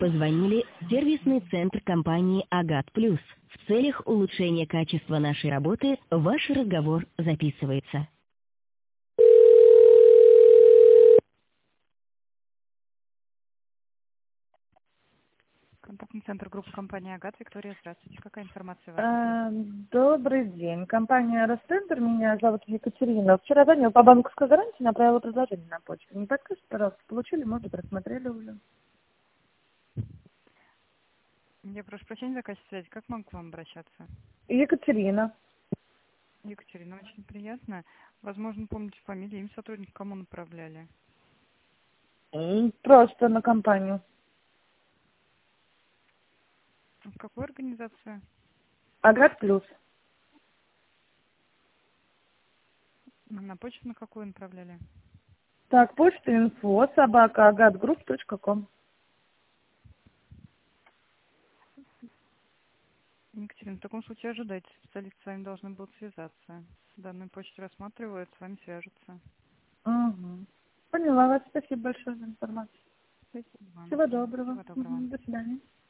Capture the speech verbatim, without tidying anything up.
Позвонили в сервисный центр компании «Агат Плюс». В целях улучшения качества нашей работы ваш разговор записывается. Контактный центр группы компании «Агат». Виктория, здравствуйте. Какая информация вас А, интересует? Добрый день. Компания «Ростендер». Меня зовут Екатерина. Вчера звонила по банковской гарантии, направила предложение на почту. Не подскажите, пожалуйста, получили, может, просмотрели уже. Я прошу прощения за качество связи. Как могу к вам обращаться? Екатерина. Екатерина, очень приятно. Возможно, помните фамилию, имя сотрудника, кому направляли? М, Просто на компанию. В какую организацию? «Агат Плюс». На почту на какую направляли? Так, почта инфо, собака, агатгрупп точка ком. Екатерина, в таком случае ожидайте. Специалисты с вами должны будут связаться. Данную почту рассматривают, с вами свяжутся. Угу. Поняла вас. Спасибо большое за информацию. Спасибо вам. Всего доброго. Всего доброго. Мгм. До свидания.